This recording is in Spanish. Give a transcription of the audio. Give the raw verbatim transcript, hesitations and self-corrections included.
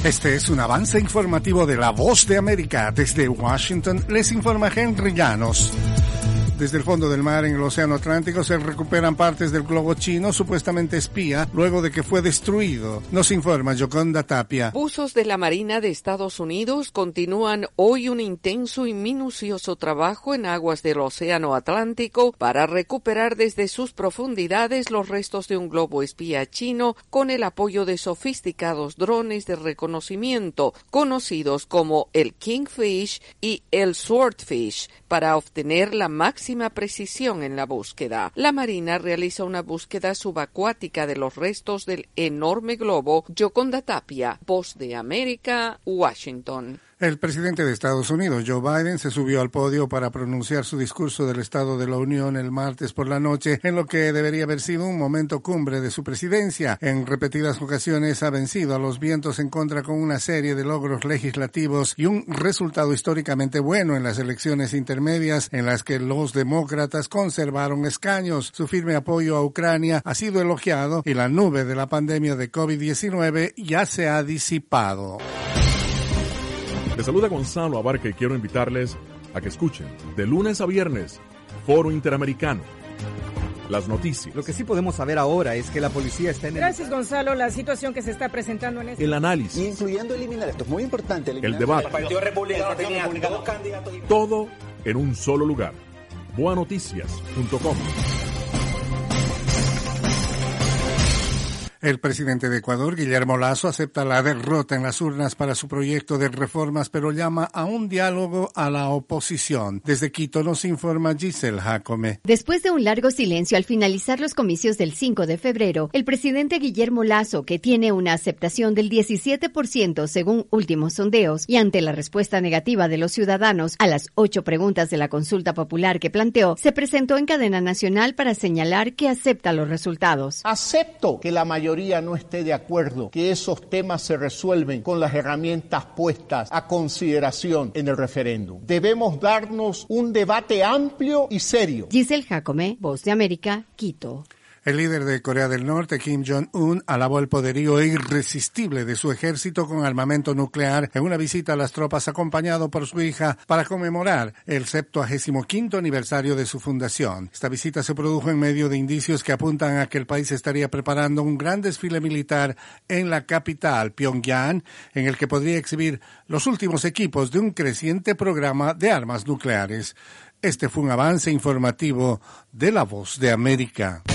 Este es un avance informativo de La Voz de América. Desde Washington les informa Henry Llanos. Desde el fondo del mar en el Océano Atlántico se recuperan partes del globo chino supuestamente espía luego de que fue destruido. Nos informa Yoconda Tapia. Buzos de la Marina de Estados Unidos continúan hoy un intenso y minucioso trabajo en aguas del Océano Atlántico para recuperar desde sus profundidades los restos de un globo espía chino con el apoyo de sofisticados drones de reconocimiento conocidos como el Kingfish y el Swordfish para obtener la máxima precisión en la búsqueda. La Marina realiza una búsqueda subacuática de los restos del enorme globo. Yoconda Tapia, Voz de América, Washington. El presidente de Estados Unidos, Joe Biden, se subió al podio para pronunciar su discurso del Estado de la Unión el martes por la noche, en lo que debería haber sido un momento cumbre de su presidencia. En repetidas ocasiones ha vencido a los vientos en contra con una serie de logros legislativos y un resultado históricamente bueno en las elecciones intermedias en las que los demócratas conservaron escaños. Su firme apoyo a Ucrania ha sido elogiado y la nube de la pandemia de COVID diecinueve ya se ha disipado. Les saluda Gonzalo Abarca y quiero invitarles a que escuchen de lunes a viernes Foro Interamericano. Las noticias. Lo que sí podemos saber ahora es que la policía está en el... Gracias, Gonzalo. La situación que se está presentando en este... El análisis. Incluyendo eliminar, esto es muy importante. El debate. El Partido Republicano tenía dos candidatos. Todo en un solo lugar. boa noticias punto com. El presidente de Ecuador, Guillermo Lasso, acepta la derrota en las urnas para su proyecto de reformas, pero llama a un diálogo a la oposición. Desde Quito nos informa Giselle Jacome. Después de un largo silencio al finalizar los comicios del cinco de febrero, el presidente Guillermo Lasso, que tiene una aceptación del diecisiete por ciento según últimos sondeos, y ante la respuesta negativa de los ciudadanos a las ocho preguntas de la consulta popular que planteó, se presentó en cadena nacional para señalar que acepta los resultados. Acepto que la mayoría no esté de acuerdo, que esos temas se resuelven con las herramientas puestas a consideración en el referéndum. Debemos darnos un debate amplio y serio. Giselle Jacome, Voz de América, Quito. El líder de Corea del Norte, Kim Jong-un, alabó el poderío irresistible de su ejército con armamento nuclear en una visita a las tropas acompañado por su hija para conmemorar el septuagésimo quinto aniversario de su fundación. Esta visita se produjo en medio de indicios que apuntan a que el país estaría preparando un gran desfile militar en la capital, Pyongyang, en el que podría exhibir los últimos equipos de un creciente programa de armas nucleares. Este fue un avance informativo de La Voz de América.